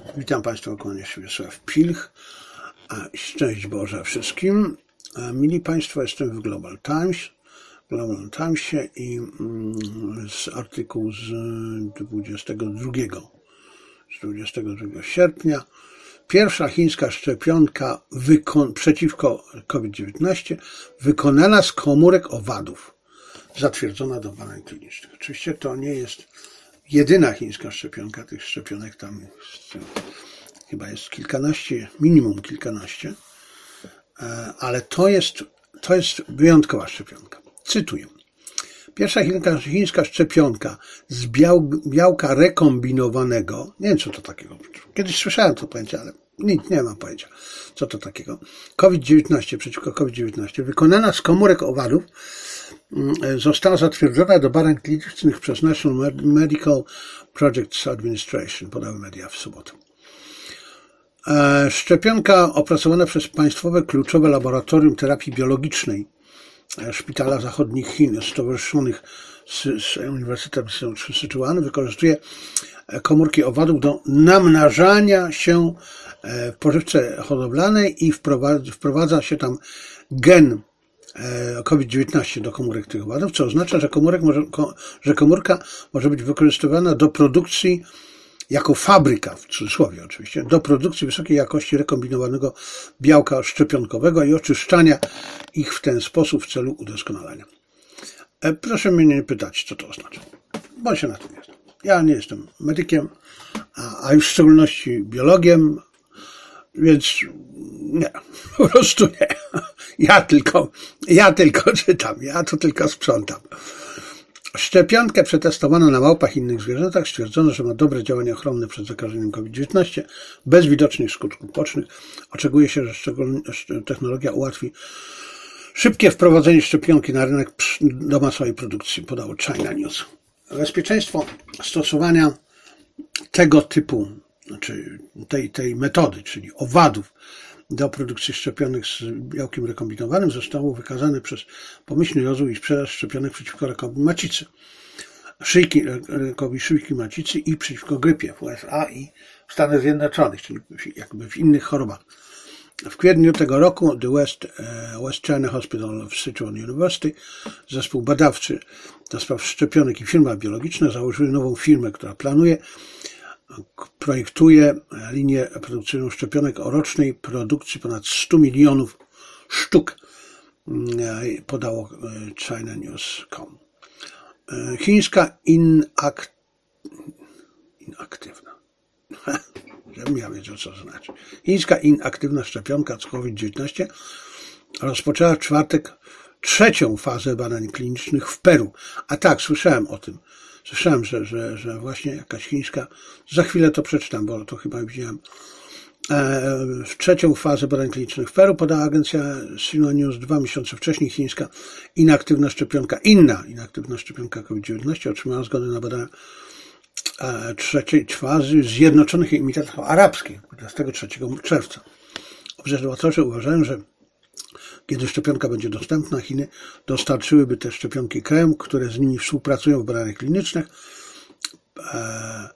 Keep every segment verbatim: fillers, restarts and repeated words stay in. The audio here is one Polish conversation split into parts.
Witam Państwa, kłania się Wiesław Pilch. Szczęść Boże wszystkim. Mili Państwo, jestem w Global Times, Global Timesie i z artykułu z dwudziestego drugiego, z dwudziestego drugiego sierpnia. Pierwsza chińska szczepionka przeciwko COVID dziewiętnaście wykonana z komórek owadów, zatwierdzona do badań klinicznych. Oczywiście to nie jest jedyna chińska szczepionka, tych szczepionek tam jest, chyba jest kilkanaście, minimum kilkanaście, ale to jest, to jest wyjątkowa szczepionka. Cytuję. Pierwsza chińska szczepionka z biał, białka rekombinowanego, nie wiem co to takiego, kiedyś słyszałem to pojęcie, ale nic nie mam pojęcia, co to takiego, COVID dziewiętnaście, przeciwko COVID dziewiętnaście, wykonana z komórek owadów, została zatwierdzona do badań klinicznych przez National Medical Projects Administration, podały media w sobotę. Szczepionka opracowana przez Państwowe Kluczowe Laboratorium Terapii Biologicznej Szpitala Zachodnich Chin, stowarzyszonych z, z Uniwersytetem Sichuan, wykorzystuje komórki owadów do namnażania się w pożywce hodowlanej i wprowadza, wprowadza się tam gen COVID dziewiętnaście do komórek tych owadów, co oznacza, że, komórek może, że komórka może być wykorzystywana do produkcji jako fabryka, w cudzysłowie oczywiście, do produkcji wysokiej jakości rekombinowanego białka szczepionkowego i oczyszczania ich w ten sposób w celu udoskonalenia. Proszę mnie nie pytać, co to oznacza, bo się na tym nie znam. Ja nie jestem medykiem, a, a już w szczególności biologiem, więc nie, po prostu nie. Ja tylko, ja tylko czytam, ja to tylko sprzątam. Szczepionkę przetestowano na małpach i innych zwierzętach. Stwierdzono, że ma dobre działanie ochronne przed zakażeniem COVID dziewiętnaście, bez widocznych skutków ubocznych. Oczekuje się, że technologia ułatwi szybkie wprowadzenie szczepionki na rynek do masowej produkcji, podało China News. Bezpieczeństwo stosowania tego typu, znaczy tej, tej metody, czyli owadów, do produkcji szczepionek z białkiem rekombinowanym zostało wykazane przez pomyślny rozwój i sprzedaż szczepionek przeciwko rakowi macicy, szyjki, rakowi szyjki macicy i przeciwko grypie w U S A i w Stanach Zjednoczonych, czyli jakby w innych chorobach. W kwietniu tego roku The West, West China Hospital of Sichuan University, zespół badawczy do spraw szczepionek i firma biologiczna założyły nową firmę, która planuje projektuje linię produkcyjną szczepionek o rocznej produkcji ponad stu milionów sztuk, podało China News kropka com. Chińska inak... inaktywna. Żebym ja wiedział, co to znaczy. Chińska inaktywna szczepionka z COVID dziewiętnaście rozpoczęła w czwartek trzecią fazę badań klinicznych w Peru. A tak, słyszałem o tym. Słyszałem, że, że, że właśnie jakaś chińska, za chwilę to przeczytam, bo to chyba widziałem, w trzecią fazę badań klinicznych w Peru podała agencja Sino News dwa miesiące wcześniej. Chińska inaktywna szczepionka, inna inaktywna szczepionka COVID dziewiętnaście otrzymała zgodę na badania trzeciej fazy w Zjednoczonych Emiratach Arabskich dwudziestego trzeciego czerwca. Obserwatorzy uważają, że kiedy szczepionka będzie dostępna, Chiny dostarczyłyby te szczepionki krajom, które z nimi współpracują w badaniach klinicznych, e,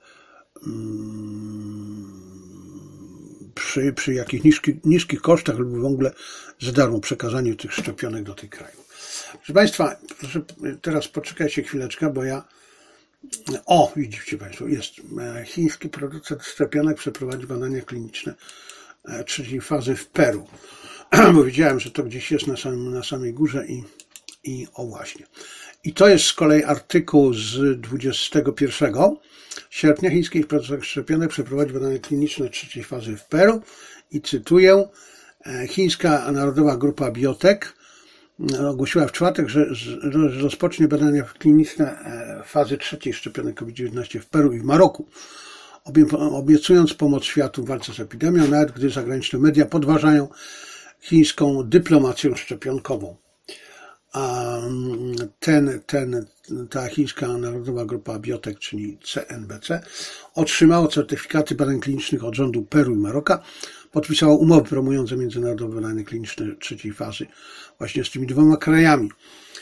mm, przy, przy jakichś niskich, niskich kosztach lub w ogóle za darmo przekazaniu tych szczepionek do tych krajów. Proszę Państwa, proszę teraz poczekajcie chwileczkę, bo ja... O, widzicie Państwo, jest chiński producent szczepionek przeprowadzi badania kliniczne trzeciej fazy w Peru. Bo widziałem, że to gdzieś jest na, samym, na samej górze i, i o właśnie. I to jest z kolei artykuł z dwudziestego pierwszego sierpnia. Chiński producent szczepionek przeprowadzi badania kliniczne trzeciej fazy w Peru i cytuję, chińska Narodowa Grupa Biotech ogłosiła w czwartek, że rozpocznie badania kliniczne fazy trzeciej szczepionek COVID dziewiętnaście w Peru i w Maroku, obiecując pomoc światu w walce z epidemią, nawet gdy zagraniczne media podważają chińską dyplomację szczepionkową. A ten, ten, ta chińska Narodowa Grupa Biotech, czyli C N B C, otrzymała certyfikaty badań klinicznych od rządu Peru i Maroka, podpisała umowy promujące międzynarodowe badania kliniczne trzeciej fazy właśnie z tymi dwoma krajami.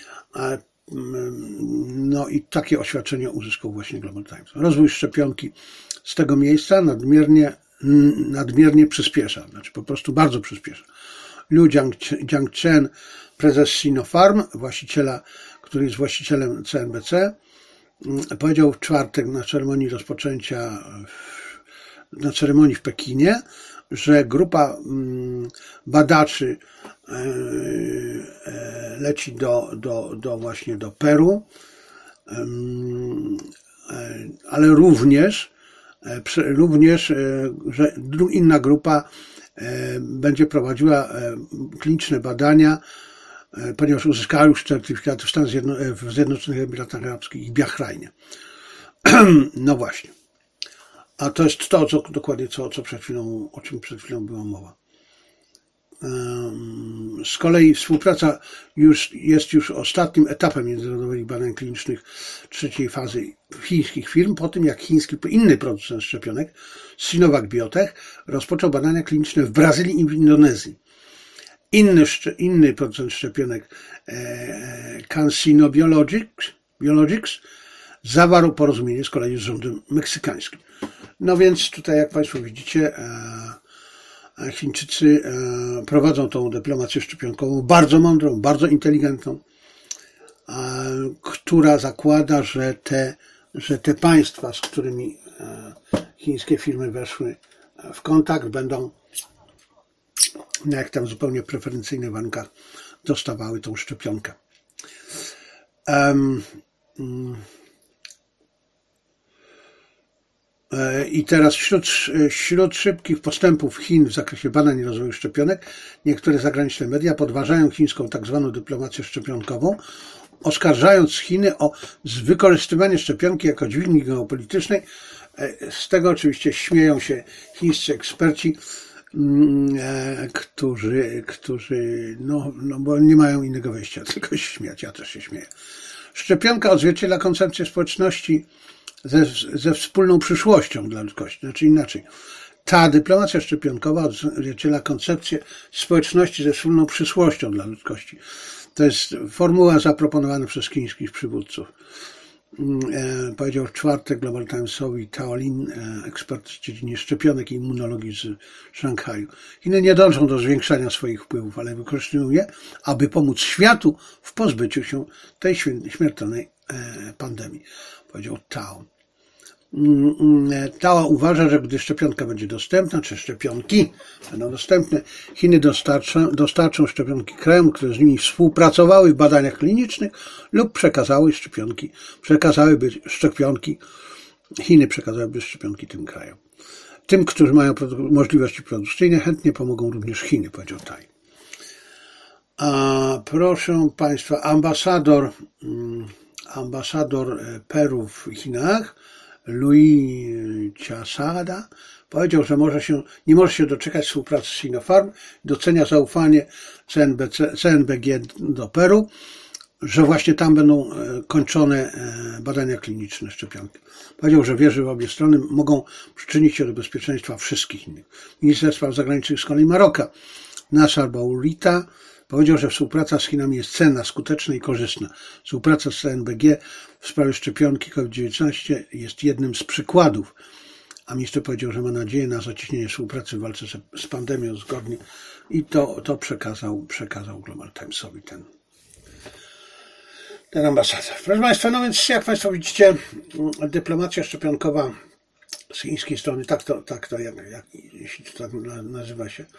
No i takie oświadczenie uzyskał właśnie Global Times. Rozwój szczepionki z tego miejsca nadmiernie nadmiernie przyspiesza, znaczy po prostu bardzo przyspiesza. Liu Jiangchen, prezes Sinopharm, właściciela, który jest właścicielem C N B C, powiedział w czwartek na ceremonii rozpoczęcia, na ceremonii w Pekinie, że grupa badaczy leci do, do, do właśnie do Peru, ale również, również, że inna grupa będzie prowadziła kliniczne badania, ponieważ uzyskała już certyfikaty w Stanach Zjednoczonych, w Zjednoczonych Emiratach Arabskich i Bahrajnie. No właśnie. A to jest to, co, dokładnie co, co przed chwilą, o czym przed chwilą była mowa. Z kolei współpraca już, jest już ostatnim etapem międzynarodowych badań klinicznych trzeciej fazy chińskich firm, po tym jak chiński inny producent szczepionek, Sinovac Biotech, rozpoczął badania kliniczne w Brazylii i w Indonezji. Inny, inny producent szczepionek, e, CanSino Biologics, Biologics zawarł porozumienie z kolei z rządem meksykańskim. No więc tutaj, jak Państwo widzicie, e, Chińczycy e, prowadzą tą dyplomację szczepionkową bardzo mądrą, bardzo inteligentną, e, która zakłada, że te, że te państwa, z którymi e, chińskie firmy weszły w kontakt, będą na jak tam zupełnie preferencyjnych warunkach dostawały tą szczepionkę. Um, um, I teraz wśród, wśród szybkich postępów Chin w zakresie badań i rozwoju szczepionek niektóre zagraniczne media podważają chińską tak zwaną dyplomację szczepionkową, oskarżając Chiny o wykorzystywanie szczepionki jako dźwigni geopolitycznej. Z tego oczywiście śmieją się chińscy eksperci, którzy, którzy no, no bo nie mają innego wyjścia, tylko się śmiać, ja też się śmieję. Szczepionka odzwierciedla koncepcję społeczności ze, ze wspólną przyszłością dla ludzkości, znaczy inaczej. Ta dyplomacja szczepionkowa odzwierciedla koncepcję społeczności ze wspólną przyszłością dla ludzkości. To jest formuła zaproponowana przez chińskich przywódców. E, powiedział w czwartek Global Timesowi Tao Lin, e, ekspert w dziedzinie szczepionek i immunologii z Szanghaju. Chiny nie dążą do zwiększania swoich wpływów, ale wykorzystują je, aby pomóc światu w pozbyciu się tej śmiertelnej e, pandemii, powiedział Tao. Tao uważa, że gdy szczepionka będzie dostępna, czy szczepionki będą dostępne, Chiny dostarczą, dostarczą szczepionki krajom, które z nimi współpracowały w badaniach klinicznych lub przekazały szczepionki, przekazałyby szczepionki, Chiny przekazałyby szczepionki tym krajom. Tym, którzy mają produ- możliwości produkcyjne, chętnie pomogą również Chiny, powiedział Tai. A proszę Państwa, ambasador, ambasador Peru w Chinach, Louis Ciasada, powiedział, że może się, nie może się doczekać współpracy z Sinopharm, docenia zaufanie C N B C, C N B G do Peru, że właśnie tam będą kończone badania kliniczne szczepionki. Powiedział, że wierzy, że obie strony mogą przyczynić się do bezpieczeństwa wszystkich innych. Minister Spraw Zagranicznych z kolei Maroka, Nassar Bourita, powiedział, że współpraca z Chinami jest cenna, skuteczna i korzystna. Współpraca z C N B G w sprawie szczepionki COVID dziewiętnaście jest jednym z przykładów. A minister powiedział, że ma nadzieję na zacieśnienie współpracy w walce z pandemią zgodnie i to, to przekazał, przekazał Global Timesowi ten, ten ambasador. Proszę Państwa, no więc jak Państwo widzicie, dyplomacja szczepionkowa z chińskiej strony, tak to, tak to jak, jak, jeśli to tak nazywa się,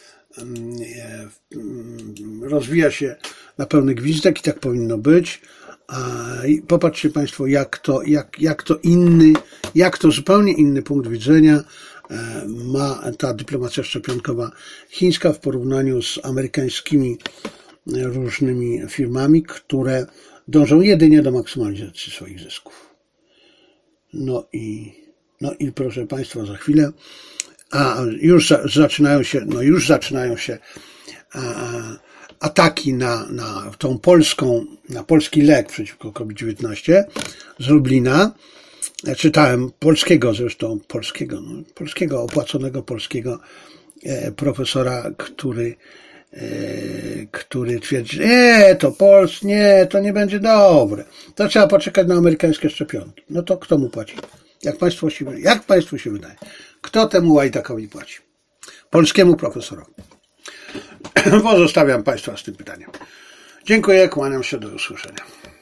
rozwija się na pełny gwizdek i tak powinno być. I popatrzcie Państwo, jak to, jak, jak to inny, jak to zupełnie inny punkt widzenia ma ta dyplomacja szczepionkowa chińska w porównaniu z amerykańskimi różnymi firmami, które dążą jedynie do maksymalizacji swoich zysków. No i, no i proszę Państwa, za chwilę, a już za, zaczynają się, no już zaczynają się a, ataki na, na tą polską, na polski lek przeciwko COVID dziewiętnaście z Lublina. Czytałem polskiego zresztą, polskiego, no, polskiego, opłaconego polskiego e, profesora, który, e, który twierdzi, że nie, to Pols, nie, to nie będzie dobre. To trzeba poczekać na amerykańskie szczepionki. No to kto mu płaci? Jak Państwu się, jak Państwu się wydaje? Kto temu łajdakowi płaci? Polskiemu profesorowi. Pozostawiam Państwa z tym pytaniem. Dziękuję, kłaniam się, do usłyszenia.